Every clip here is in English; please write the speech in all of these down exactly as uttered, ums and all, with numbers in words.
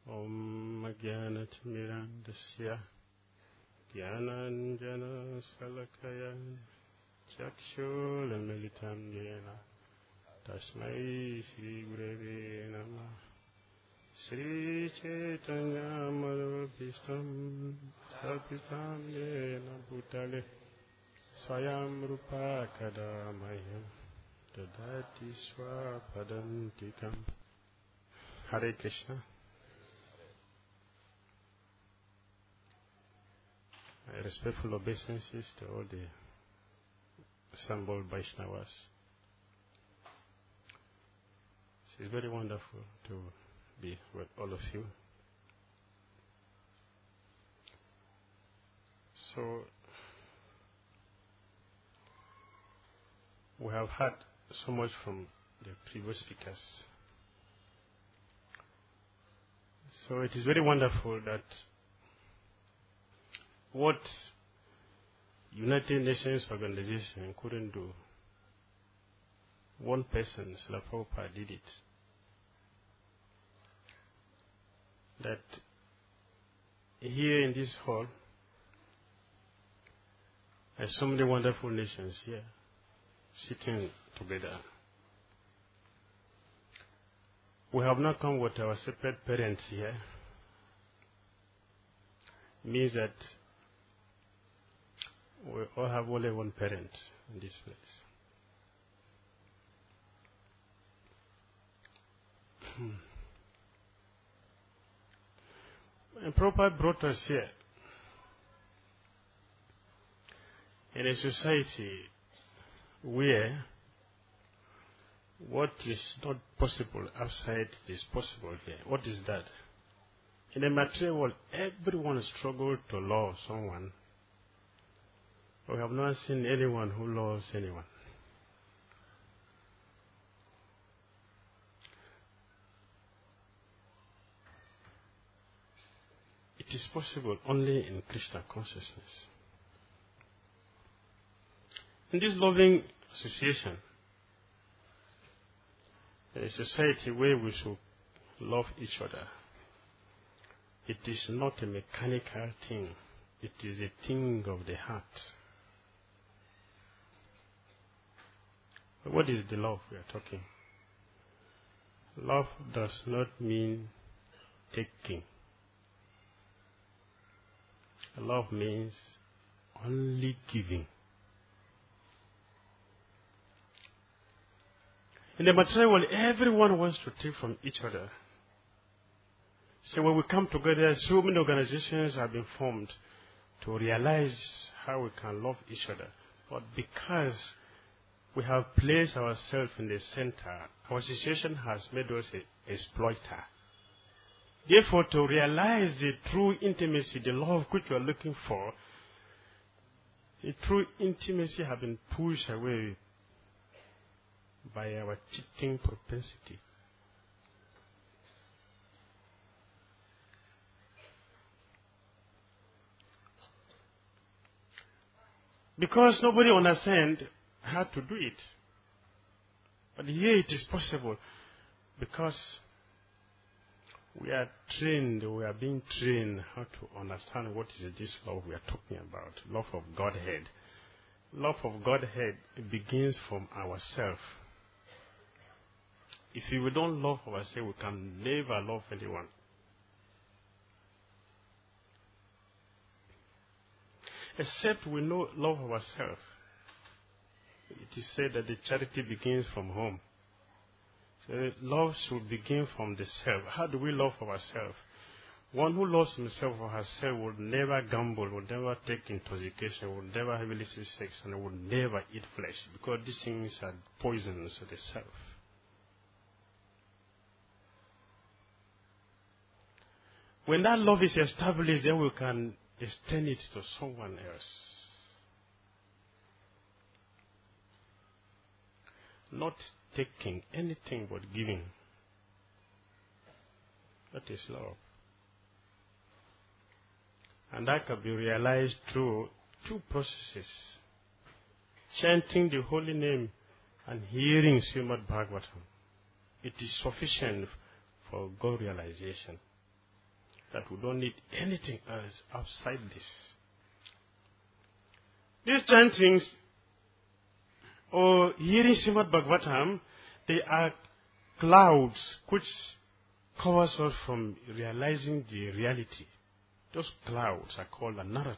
Om Jnanatimirandasya Jnananjana Salakaya Chakshulamitam Yena Tasmai Shri Gurave Namah Sri Chaitanya Madhubhistam Stapitam Yena Bhutale Swayam Rupa Kadamaya Dadati Swapadantikam. Hare Krishna. My respectful obeisances to all the assembled Vaishnavas. It's very wonderful to be with all of you. So, we have heard so much from the previous speakers. So it is very wonderful that what United Nations Organization couldn't do, one person, Srila Prabhupada, did it. That here in this hall, there's so many wonderful nations here, sitting together. We have not come with our separate parents here. Means that we all have only one parent in this place. And Prabhupada brought us here in a society where what is not possible outside is possible here. What is that? In the material world, everyone struggles to love someone. We have not seen anyone who loves anyone. It is possible only in Krishna consciousness. In this loving association, a society where we should love each other, it is not a mechanical thing. It is a thing of the heart. What is the love we are talking? Love does not mean taking. Love means only giving. In the material world, everyone wants to take from each other. So when we come together, so many organizations have been formed to realize how we can love each other. But because we have placed ourselves in the center, our situation has made us an exploiter. Therefore, to realize the true intimacy, the love which we are looking for, the true intimacy has been pushed away by our cheating propensity. Because nobody understands how to do it. But here it is possible because we are trained, we are being trained how to understand what is this love we are talking about. Love of Godhead. Love of Godhead begins from ourselves. If we don't love ourselves, we can never love anyone. Except we know love ourselves. It is said that the charity begins from home. So love should begin from the self. How do we love ourselves? One who loves himself or herself will never gamble, will never take intoxication, will never have illicit sex, and will never eat flesh, because these things are poisons to the self. When that love is established, then we can extend it to someone else. Not taking anything but giving. That is love. And that can be realized through two processes. Chanting the holy name and hearing Srimad Bhagavatam. It is sufficient for God realization. that we don't need anything else outside this. These chantings or hearing Srimad Bhagavatam, they are clouds which covers us from realizing the reality. Those clouds are called anaratas.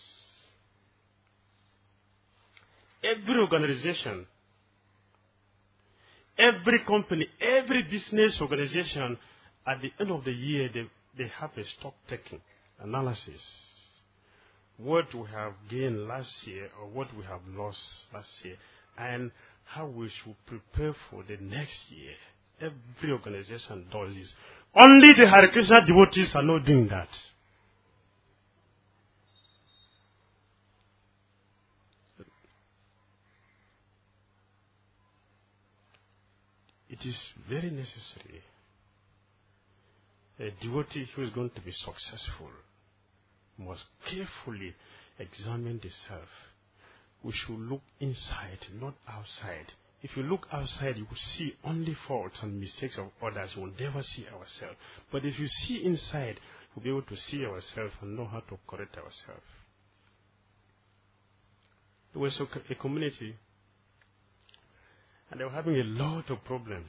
Every organization, every company, every business organization, at the end of the year, they, they have a stock taking analysis. What we have gained last year or what we have lost last year, and how we should prepare for the next year. Every organization does this. Only the Hare Krishna devotees are not doing that. It is very necessary. A devotee who is going to be successful must carefully examine the self. We should look inside, not outside. If you look outside, you will see only faults and mistakes of others. You will never see ourselves. But if you see inside, we'll be able to see ourselves and know how to correct ourselves. There was a community, and they were having a lot of problems.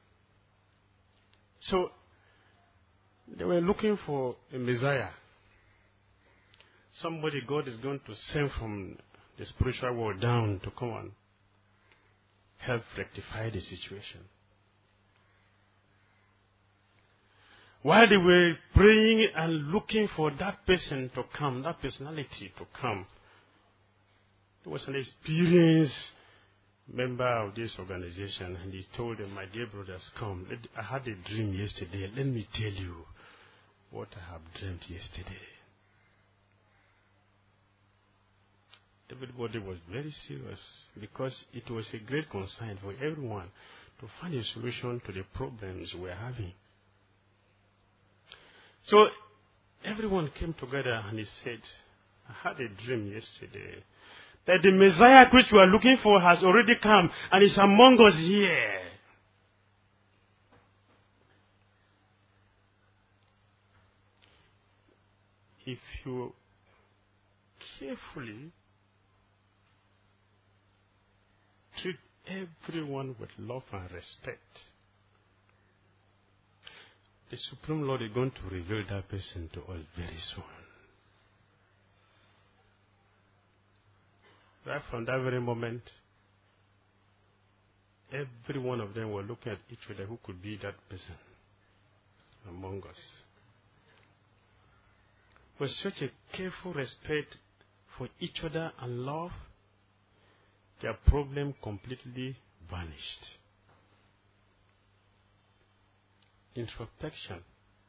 So, they were looking for a Messiah. Somebody God is going to send from the spiritual world down to come and help rectify the situation. While they were praying and looking for that person to come, that personality to come, there was an experienced member of this organization, and he told them, "My dear brothers, come. I had a dream yesterday. Let me tell you what I have dreamt yesterday." Everybody was very serious because it was a great concern for everyone to find a solution to the problems we're having. So everyone came together and he said, "I had a dream yesterday that the Messiah which we are looking for has already come and is among us here." If you carefully treat everyone with love and respect, the Supreme Lord is going to reveal that person to us very soon. Right from that very moment, every one of them were looking at each other who could be that person among us. With such a careful respect for each other and love, their problem completely vanished. Introspection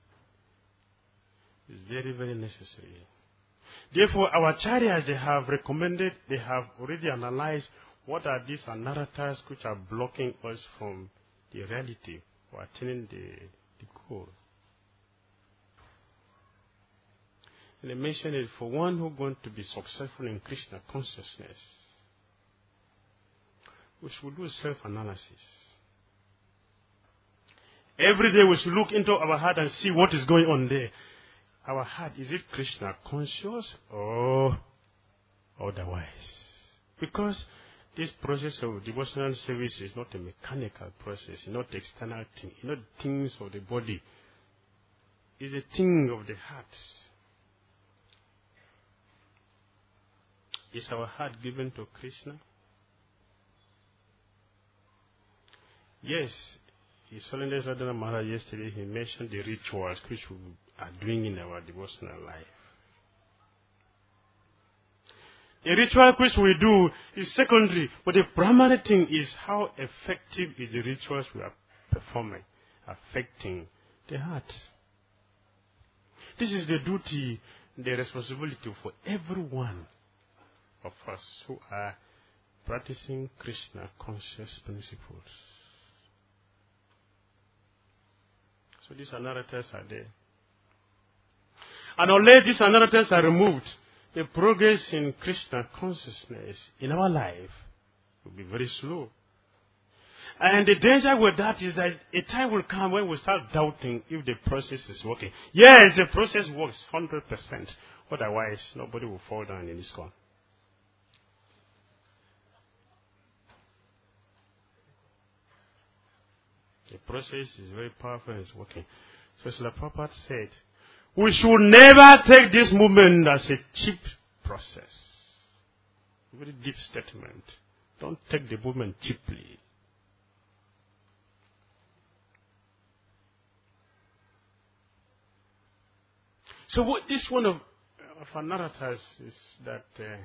is very, very necessary. Therefore, our chariots, they have recommended, they have already analyzed what are these anaratas which are blocking us from the reality or attaining the, the goal. And they mentioned it for one who is going to be successful in Krishna consciousness, we should do self-analysis. Every day we should look into our heart and see what is going on there. Our heart, is it Krishna conscious or otherwise? Because this process of devotional service is not a mechanical process, not external thing, not things of the body. It's a thing of the heart. Is our heart given to Krishna? Yes, His Holiness Radha Maharaj yesterday, he mentioned the rituals which we are doing in our devotional life. The ritual which we do is secondary, but the primary thing is how effective is the rituals we are performing, affecting the heart. This is the duty, the responsibility for every one of us who are practicing Krishna conscious principles. So these anaratas are there. And unless these anaratas are removed, the progress in Krishna consciousness in our life will be very slow. And the danger with that is that a time will come when we start doubting if the process is working. Yes, the process works one hundred percent. Otherwise, nobody will fall down in this corner. The process is very powerful and it's working. So Srila Prabhupada said, we should never take this movement as a cheap process. Very deep statement. Don't take the movement cheaply. So what this one of, of our narratives is that uh,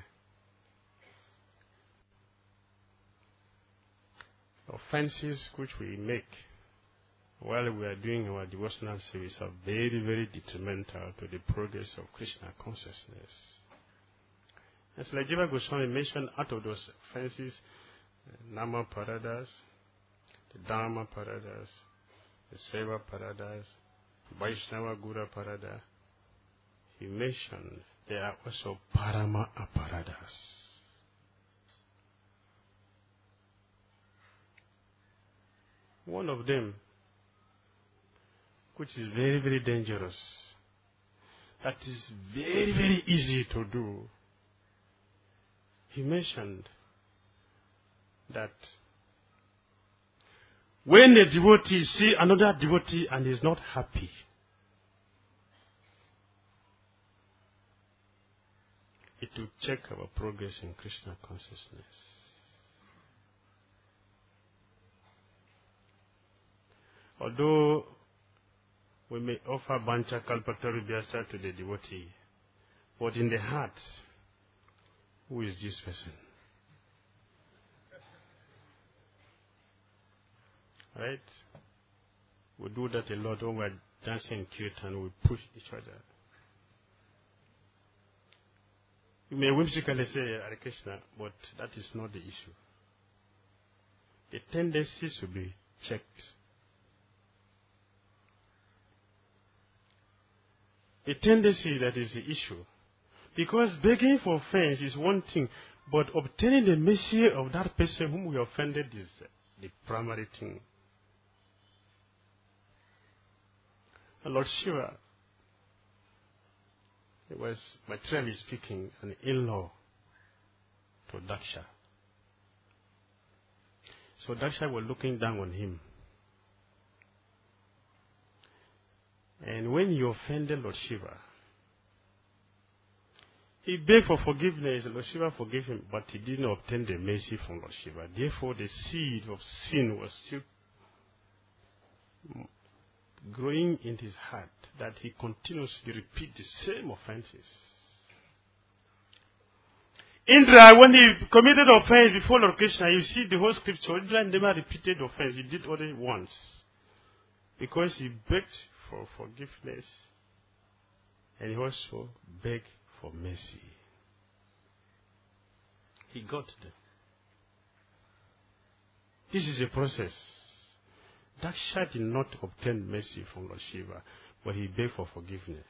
offenses which we make while we are doing our devotional service are very, very detrimental to the progress of Krishna consciousness. As like Jiva Goswami mentioned, out of those offenses, uh, Nama Paradas, the Dharma Paradas, the Seva Paradas, Vaishnava Gura Parada, he mentioned there are also Parama Aparadas. One of them, which is very, very dangerous, that is very, very easy to do. He mentioned that when a devotee sees another devotee and is not happy, it will check our progress in Krishna consciousness. Although we may offer Bancha Kalpatarubhyasa to the devotee, but in the heart, who is this person? Right? We do that a lot when we're dancing kirtan, we push each other. You may whimsically say Hare Krishna, but that is not the issue. The tendency should be checked. The tendency that is the issue. Because begging for offense is one thing, but obtaining the mercy of that person whom we offended is the primary thing. And Lord Shiva, it was materially speaking an in-law to Daksha. So Daksha was looking down on him. And when he offended Lord Shiva, he begged for forgiveness. Lord Shiva forgave him, but he didn't obtain the mercy from Lord Shiva. Therefore, the seed of sin was still growing in his heart, that he continuously repeat the same offenses. Indra, when he committed offense before Lord Krishna, you see the whole scripture, Indra never repeated offense. He did only once. Because he begged for forgiveness, and he also begged for mercy. He got them. This is a process. Daksha did not obtain mercy from Lord Shiva, but he begged for forgiveness.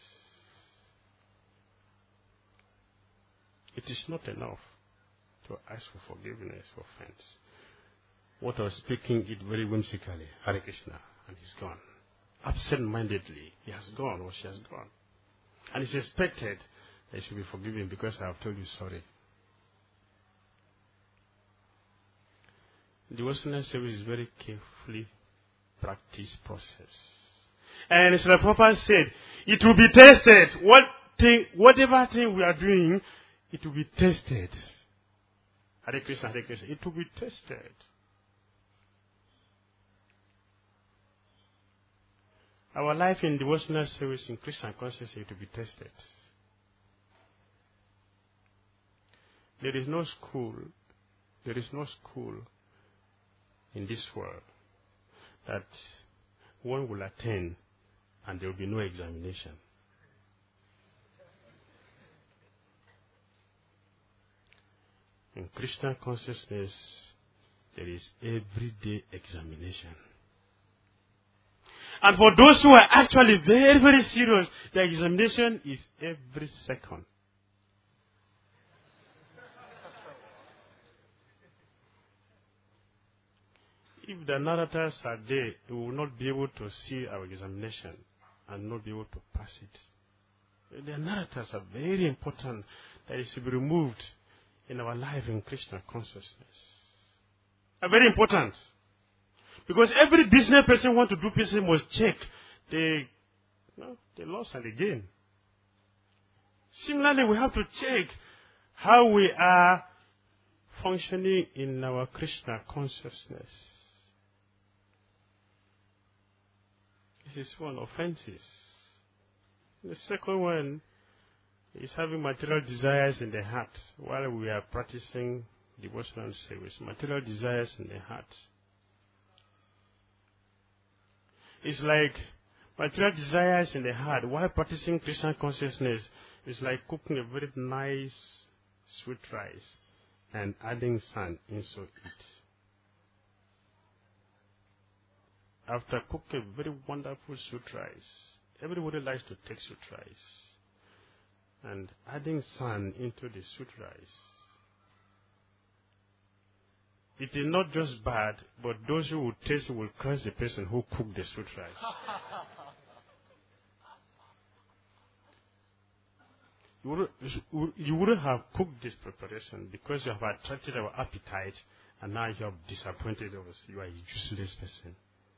It is not enough to ask for forgiveness for offense. What I was speaking it very whimsically, Hare Krishna, and he's gone. Absent-mindedly, he has gone or she has gone. And it's expected that he should be forgiven because I have told you sorry. The devotional service is very carefully practiced process. And Srila Prabhupada said, it will be tested. What thing, whatever thing we are doing, it will be tested. Hare Krishna, Hare Krishna. It will be tested. Our life in devotional service in Christian consciousness is to be tested. There is no school, there is no school in this world that one will attend and there will be no examination. In Krishna consciousness, there is everyday examination. And for those who are actually very, very serious, the examination is every second. If the narrators are there, we will not be able to see our examination and not be able to pass it. The narrators are very important that it should be removed in our life in Christian consciousness. Are very important. Because every business person want to do business must check the, you know, the loss and the gain. Similarly, we have to check how we are functioning in our Krishna consciousness. This is one, offenses. The second one is having material desires in the heart while we are practicing devotional service. Material desires in the heart. It's like material desires in the heart while practicing Krishna consciousness is like cooking a very nice sweet rice and adding sand into it. After cooking a very wonderful sweet rice, everybody likes to take sweet rice. And adding sand into the sweet rice, it is not just bad, but those who will taste it will curse the person who cooked the sweet rice. You wouldn't, you wouldn't have cooked this preparation because you have attracted our appetite and now you have disappointed us. You are a useless person.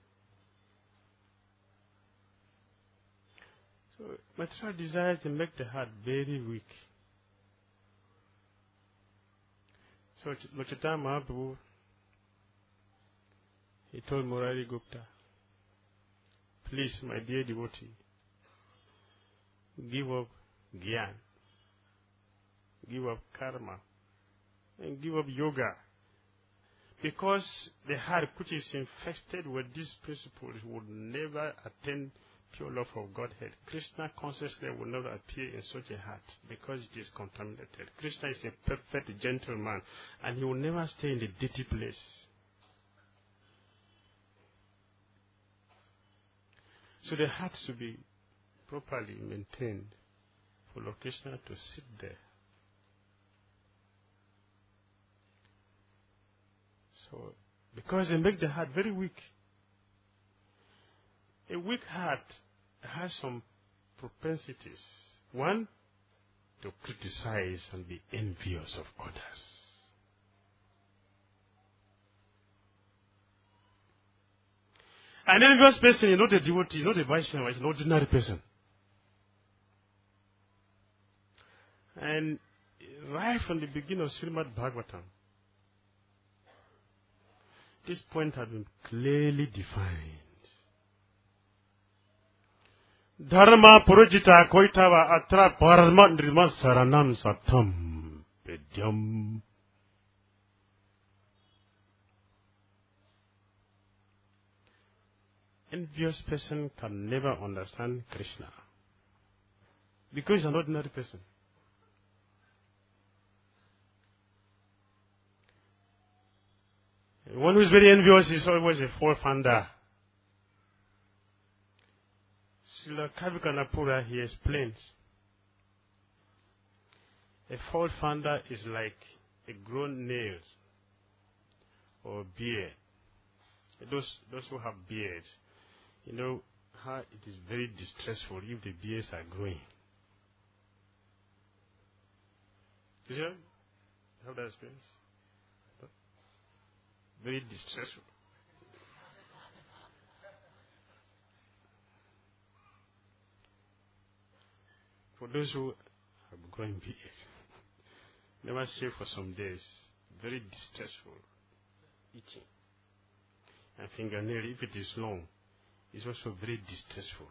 So material desires they make the heart very weak. So Lochita Mahaprabhu, he told Murari Gupta, please, my dear devotee, give up Gyan, give up karma, and give up yoga. Because the heart which is infested with these principles would never attain pure love of Godhead. Krishna consciousness will never appear in such a heart because it is contaminated. Krishna is a perfect gentleman and he will never stay in the dirty place. So the heart should be properly maintained for Lord Krishna to sit there. So, because they make the heart very weak. A weak heart has some propensities. One, to criticize and be envious of others. An envious person is not a devotee, not a Vaishnava, is an ordinary person. And right from the beginning of Srimad Bhagavatam, this point has been clearly defined. Dharma purujita koitava atra parma nirma saranam satam pedyam. Envious person can never understand Krishna because he's an ordinary person. One who is very envious is always a forefather. Srila Kavikanapura, he explains, a forefather is like a grown nail or beard. Those, those who have beards, you know how it is very distressful if the beards are growing. Did you have that experience? Very distressful. For those who have growing beards, never shave for some days. Very distressful. Itching. And fingernail, if it is long, is also very distressful.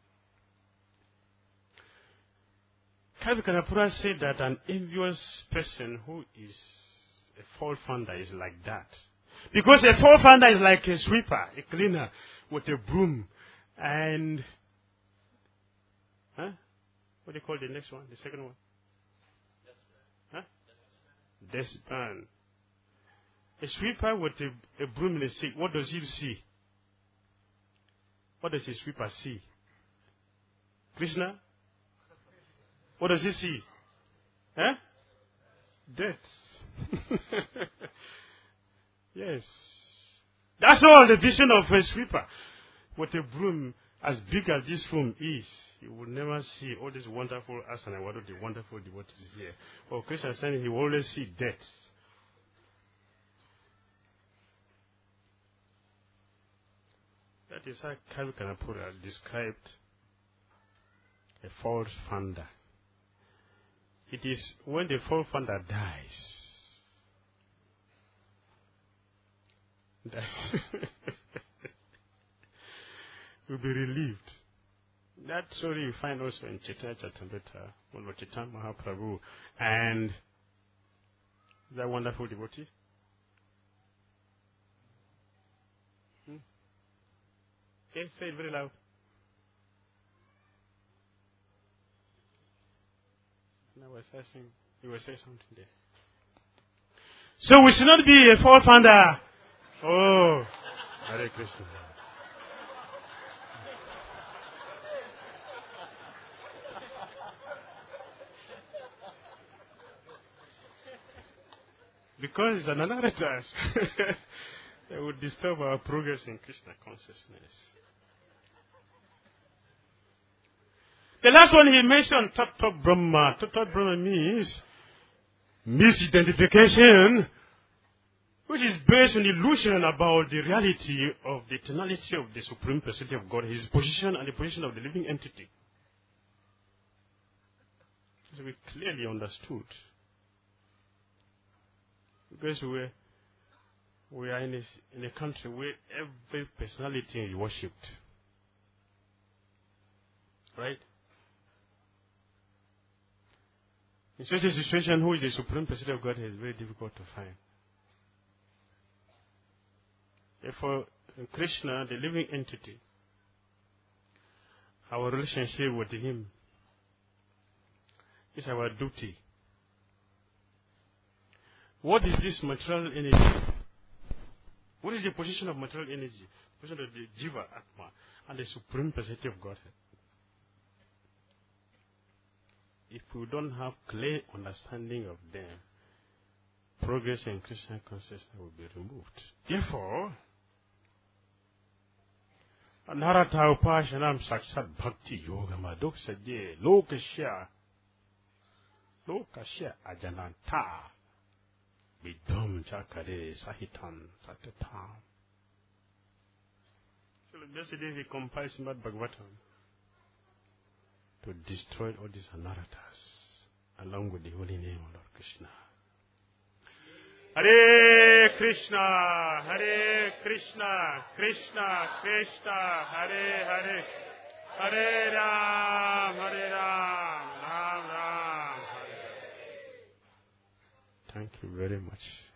Kavikanapura said that an envious person who is a fault finder is like that. Because a fault finder is like a sweeper, a cleaner with a broom. And, huh? What do you call the next one, the second one? Huh? Dustpan. A sweeper with a, a broom in the sea, what does he see? What does a sweeper see? Krishna? What does he see? Huh? Death. Yes. That's all the vision of a sweeper. With a broom as big as this room is, you will never see all these wonderful asana, what are the wonderful devotees here. For Christian Sunday, he will always see death. That is how Kavi Kanapura described a false founder. It is when the false founder dies that you'll be relieved. That story you find also in Chaitanya Charitamrita, when Chaitanya Mahaprabhu and that wonderful devotee. Hmm? Okay, say it very loud. And I was asking, you were saying something there. So we should not be a false founder. Oh, Hare Krishna. Because it's an anarthas. It would disturb our progress in Krishna consciousness. The last one he mentioned, Tattva Brahma. Tattva Brahma means misidentification, which is based on illusion about the reality of the eternality of the Supreme Personality of God, His position and the position of the living entity. So we clearly understood. Because we we are in a, in a country where every personality is worshipped. Right? In such a situation, who is the Supreme Personality of God is very difficult to find. Therefore, Krishna, the living entity, our relationship with Him is our duty. What is this material energy? What is the position of material energy? The position of the Jiva, Atma, and the Supreme Personality of Godhead. If we don't have clear understanding of them, progress in Krishna consciousness will be removed. Therefore, Anarata Upashanam Sakshat Bhakti Yoga Madhuk Sadye Lokashya Lokashya Ajananta Vidham Chakare Sahitam Satatam. So yesterday he compiled Srimad Bhagavatam to destroy all these anarthas along with the holy name of Lord Krishna. Hare Krishna, Hare Krishna, Krishna Krishna, Hare Hare, Hare Ram, Hare Ram, Ram Ram, Hare Hare. Thank you very much.